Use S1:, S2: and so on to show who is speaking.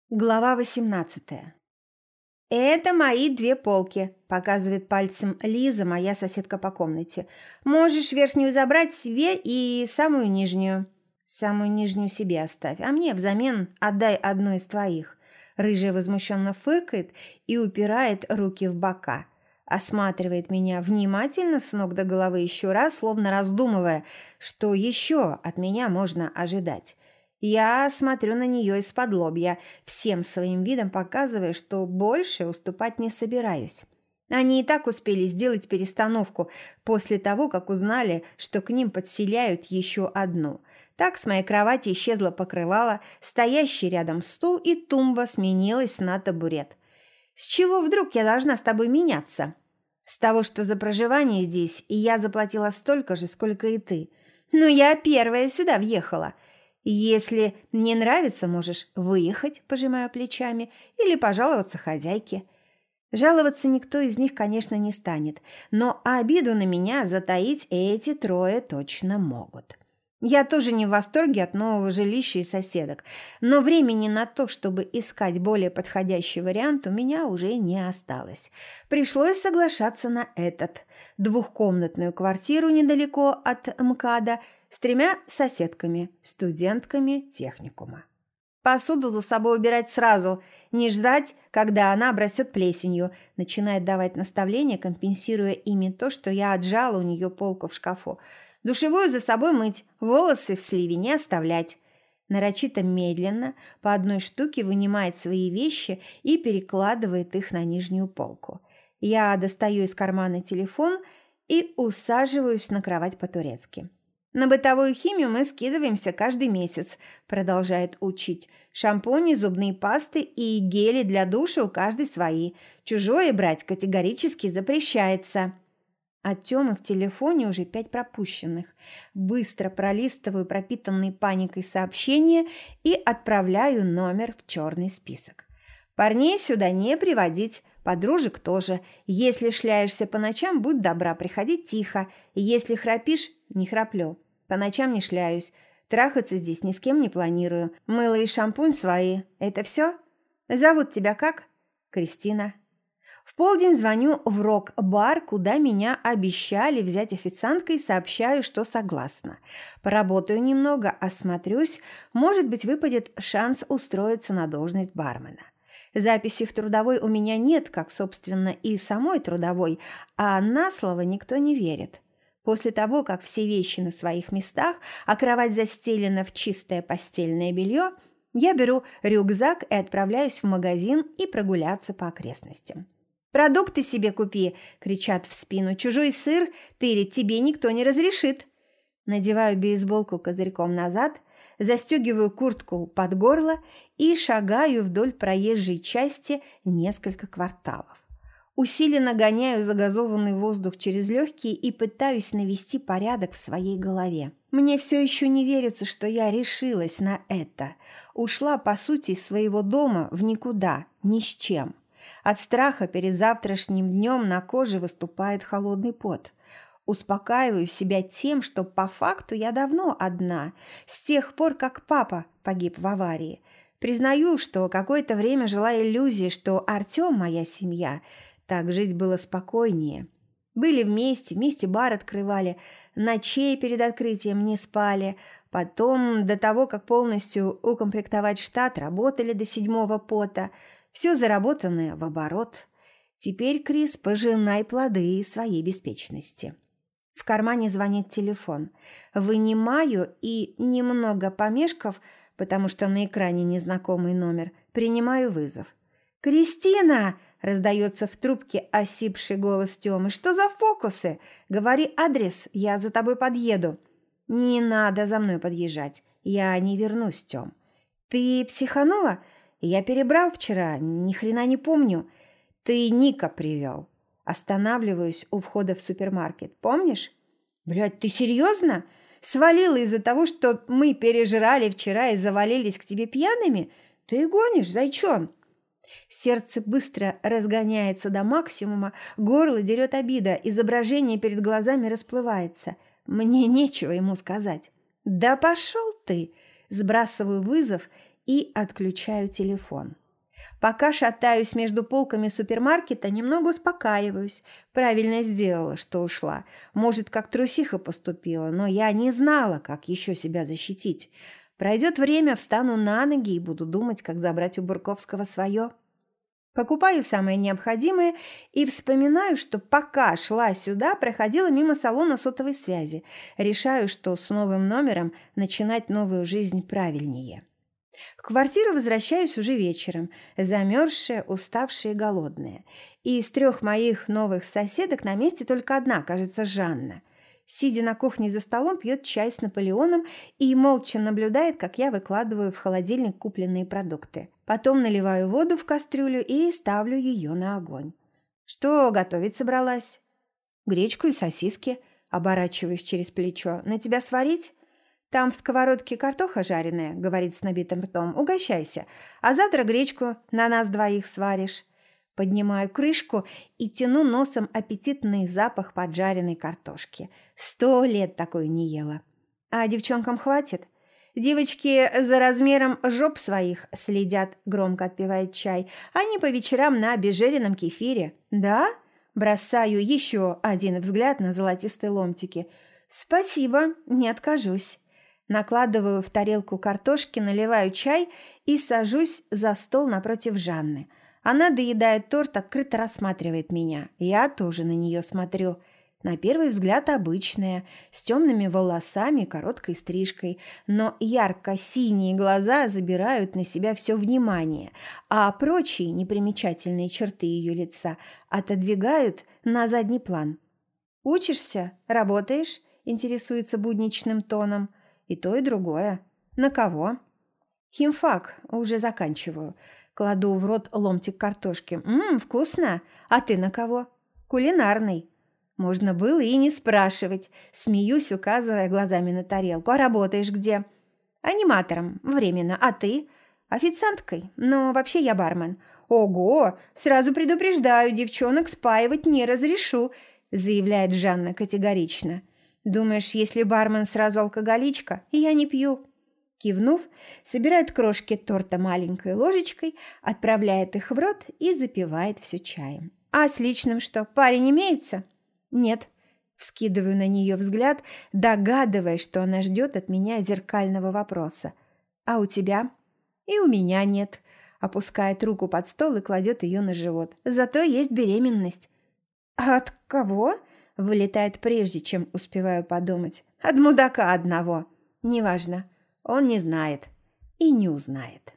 S1: Глава 18. «Это мои 2 полки», – показывает пальцем Лиза, моя соседка по комнате. «Можешь верхнюю забрать себе и самую нижнюю». «Самую нижнюю себе оставь, а мне взамен отдай одну из твоих». Рыжая возмущенно фыркает и упирает руки в бока. Осматривает меня внимательно с ног до головы еще раз, словно раздумывая, что еще от меня можно ожидать. Я смотрю на нее из-под лобья, всем своим видом показывая, что больше уступать не собираюсь. Они и так успели сделать перестановку после того, как узнали, что к ним подселяют еще одну. Так с моей кровати исчезло покрывало, стоящий рядом стул, и тумба сменилась на табурет. «С чего вдруг я должна с тобой меняться?» «С того, что за проживание здесь я заплатила столько же, сколько и ты. Но я первая сюда въехала». «Если не нравится, можешь выехать», – пожимая плечами, «или пожаловаться хозяйке». Жаловаться никто из них, конечно, не станет, но обиду на меня затаить эти 3 точно могут. Я тоже не в восторге от нового жилища и соседок, но времени на то, чтобы искать более подходящий вариант, у меня уже не осталось. Пришлось соглашаться на этот. 2-комнатную квартиру недалеко от МКАДа с 3 соседками, студентками техникума. Посуду за собой убирать сразу, не ждать, когда она обрастет плесенью, начинает давать наставления, компенсируя ими то, что я отжала у нее полку в шкафу. Душевую за собой мыть, волосы в сливе не оставлять. Нарочито медленно по одной штуке вынимает свои вещи и перекладывает их на нижнюю полку. Я достаю из кармана телефон и усаживаюсь на кровать по-турецки. «На бытовую химию мы скидываемся каждый месяц», – продолжает учить. «Шампуни, зубные пасты и гели для душа у каждой свои. Чужое брать категорически запрещается». От Тёмы в телефоне уже 5 пропущенных. Быстро пролистываю пропитанные паникой сообщения и отправляю номер в черный список. «Парней сюда не приводить, подружек тоже. Если шляешься по ночам, будь добра, приходи тихо. Если храпишь, не храплю. По ночам не шляюсь. Трахаться здесь ни с кем не планирую. Мыло и шампунь свои. Это все? Зовут тебя как?» «Кристина». В полдень звоню в рок-бар, куда меня обещали взять официанткой, и сообщаю, что согласна. Поработаю немного, осмотрюсь, может быть, выпадет шанс устроиться на должность бармена. Записи в трудовой у меня нет, как, собственно, и самой трудовой, а на слово никто не верит. После того, как все вещи на своих местах, а кровать застелена в чистое постельное белье, я беру рюкзак и отправляюсь в магазин и прогуляться по окрестностям. «Продукты себе купи!» – кричат в спину. «Чужой сыр тырить тебе никто не разрешит!» Надеваю бейсболку козырьком назад, застегиваю куртку под горло и шагаю вдоль проезжей части несколько кварталов. Усиленно гоняю загазованный воздух через легкие и пытаюсь навести порядок в своей голове. Мне все еще не верится, что я решилась на это. Ушла, по сути, из своего дома в никуда, ни с чем. От страха перед завтрашним днем на коже выступает холодный пот. Успокаиваю себя тем, что по факту я давно одна, с тех пор, как папа погиб в аварии. Признаю, что какое-то время жила иллюзия, что Артём – моя семья. Так жить было спокойнее. Были вместе бар открывали, ночей перед открытием не спали. Потом, до того, как полностью укомплектовать штат, работали до 7-го пота. Все заработанное в оборот. Теперь, Крис, пожинай плоды своей беспечности. В кармане звонит телефон. Вынимаю и, немного помешков, потому что на экране незнакомый номер, принимаю вызов. «Кристина!» – раздается в трубке осипший голос Тёмы. «Что за фокусы? Говори адрес, я за тобой подъеду». «Не надо за мной подъезжать, я не вернусь, Тём». «Ты психанула? Я перебрал вчера, ни хрена не помню». «Ты Ника привел». Останавливаюсь у входа в супермаркет. «Помнишь?» «Блядь, ты серьезно? Свалила из-за того, что мы пережрали вчера и завалились к тебе пьяными? Ты гонишь, зайчон?» Сердце быстро разгоняется до максимума, горло дерет обида, изображение перед глазами расплывается. Мне нечего ему сказать. «Да пошел ты!» Сбрасываю вызов и отключаю телефон. Пока шатаюсь между полками супермаркета, немного успокаиваюсь. Правильно сделала, что ушла. Может, как трусиха поступила, но я не знала, как еще себя защитить. Пройдет время, встану на ноги и буду думать, как забрать у Бурковского свое. Покупаю самое необходимое и вспоминаю, что пока шла сюда, проходила мимо салона сотовой связи. Решаю, что с новым номером начинать новую жизнь правильнее. В квартиру возвращаюсь уже вечером, замерзшая, уставшая и голодная. И из 3 моих новых соседок на месте только одна, кажется, Жанна. Сидя на кухне за столом, пьет чай с Наполеоном и молча наблюдает, как я выкладываю в холодильник купленные продукты. Потом наливаю воду в кастрюлю и ставлю ее на огонь. «Что готовить собралась?» «Гречку и сосиски», оборачиваюсь через плечо. «На тебя сварить?» «Там в сковородке картоха жареная», — говорит с набитым ртом. «Угощайся. А завтра гречку на нас 2 сваришь». Поднимаю крышку и тяну носом аппетитный запах поджаренной картошки. 100 лет такой не ела. «А девчонкам хватит?» «Девочки за размером жоп своих следят», — громко отпивает чай. «Они по вечерам на обезжиренном кефире». «Да?» — бросаю еще один взгляд на золотистые ломтики. «Спасибо, не откажусь». Накладываю в тарелку картошки, наливаю чай и сажусь за стол напротив Жанны. Она доедает торт, открыто рассматривает меня. Я тоже на нее смотрю. На первый взгляд обычная, с темными волосами и короткой стрижкой, но ярко-синие глаза забирают на себя все внимание, а прочие непримечательные черты ее лица отодвигают на задний план. «Учишься? Работаешь?» – интересуется будничным тоном. «И то, и другое. На кого?» «Химфак. Уже заканчиваю». Кладу в рот ломтик картошки. Вкусно. А ты на кого?» «Кулинарный». Можно было и не спрашивать. Смеюсь, указывая глазами на тарелку. «А работаешь где?» «Аниматором. Временно. А ты?» «Официанткой. Но вообще я бармен». «Ого! Сразу предупреждаю, девчонок спаивать не разрешу», заявляет Жанна категорично. «Думаешь, если бармен сразу алкоголичка? Я не пью». Кивнув, собирает крошки торта маленькой ложечкой, отправляет их в рот и запивает все чаем. «А с личным что, парень имеется?» «Нет». Вскидываю на нее взгляд, догадываясь, что она ждет от меня зеркального вопроса. «А у тебя?» «И у меня нет». Опускает руку под стол и кладет ее на живот. «Зато есть беременность». «А от кого?» Вылетает прежде, чем успеваю подумать. «От мудака одного». «Неважно. Он не знает и не узнает».